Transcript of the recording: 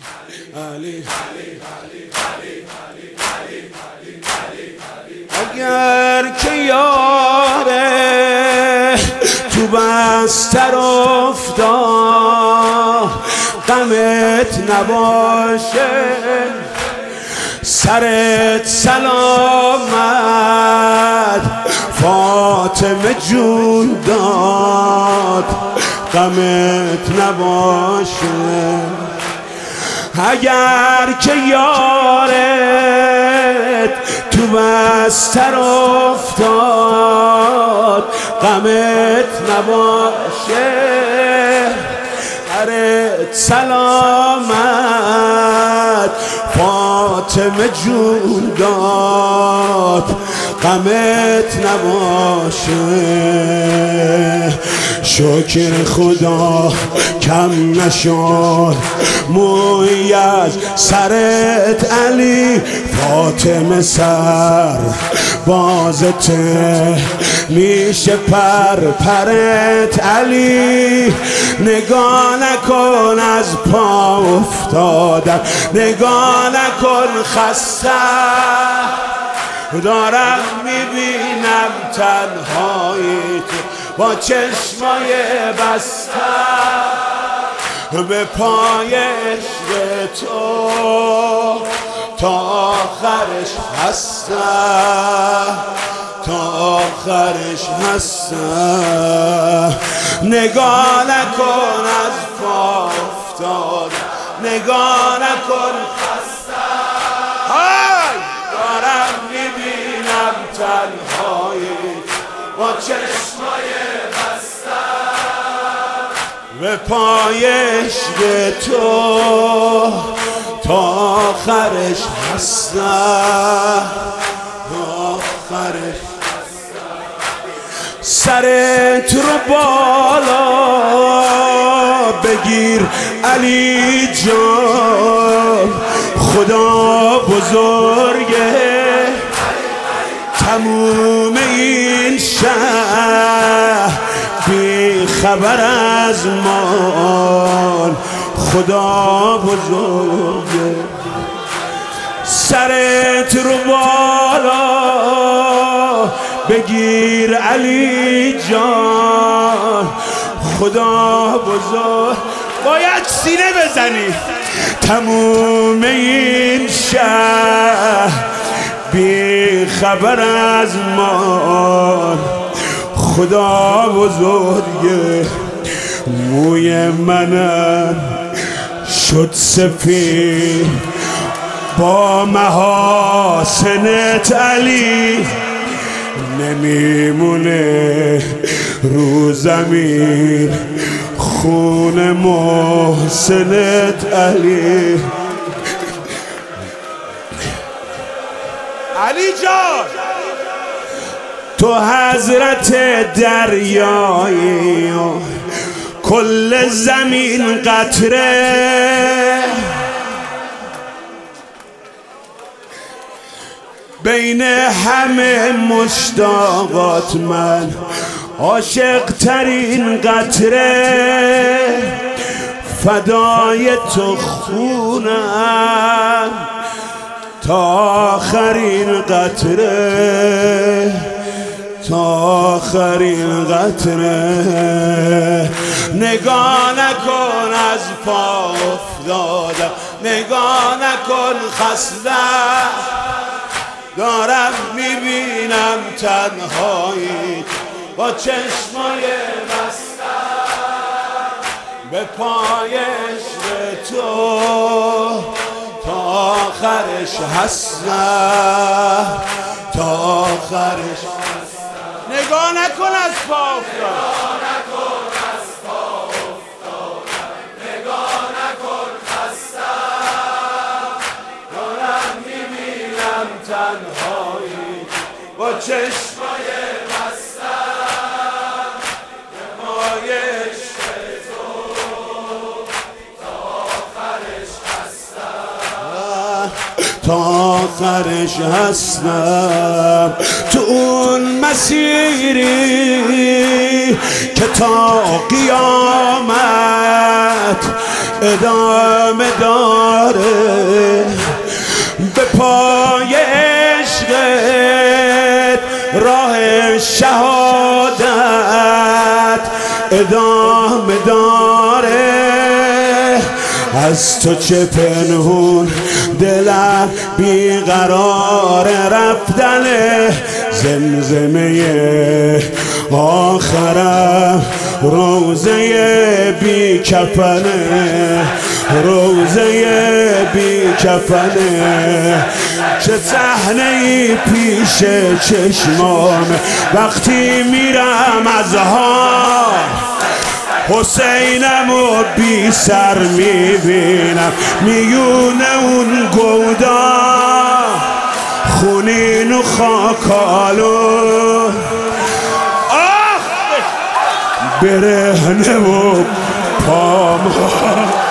اگر که یاره تو بستر افتاد غمت نباشه سرت سلامت فاطمه جون داد غمت نباشه اگر که یارت تو بستر افتاد غمت نباشه سرت سلامت فاطمه جون داد غمت نباشه شکر خدا کم نشد موی از سرت علی فاطمه سر بازته میشه پرت علی نگاه نکن از پا افتادم نگاه نکن خسته دارم میبینم تنهایی تو با چشمای بسته به پای عشق تو تا آخرش هستم تا آخرش هستم نگاه نکن از پا افتاد نگاه نکن خسته دارم میبینم تنهایی با چشمای بسته به پای عشق تو تا آخرش هستم تا آخرش سرت رو بالا بگیر علی جان خدا بزرگه تموم این شهر بی خبر از ما خدا بزرگه سرت رو بالا بگیر علی جان خدا بزرگ باید سینه بزنی تموم این شهر بی خبر از ما خدا بزرگه موی منم شد سفید با محاسنت علی نمیمونه رو زمین خون محسنت علی علی جان تو حضرت دریایی کل زمین قطره بین همه مشتاقات من عاشق ترین قطره فدای تو خونم تا آخرین قطره تا آخرین قطره نگاه نکن از پا افتادم نگاه نکن خسته دارم میبینم تنهایی با چشمای بسته به پای عشق تو تا آخرش هستم تا آخرش نگاه نکن از پا افتادم نگاه نکن خسته دارم میبینم تنهایی با چشمای بسته به پای عشق تو تا آخرش هستم تا آخرش هستم تو اون مسیری که تا قیامت ادامه دار داره به پای عشقت راه شهادت ادامه داره از تو چه پنهون دلم بیقرار رفتن زمزمه آخرم روزه بی کفنه روزه بی کفنه چه صحنه‌ای پیش چشمام وقتی میرم از ها حسینمو بی سر میبینم میونه اون گودا خونین و خاکالو برهنه و پام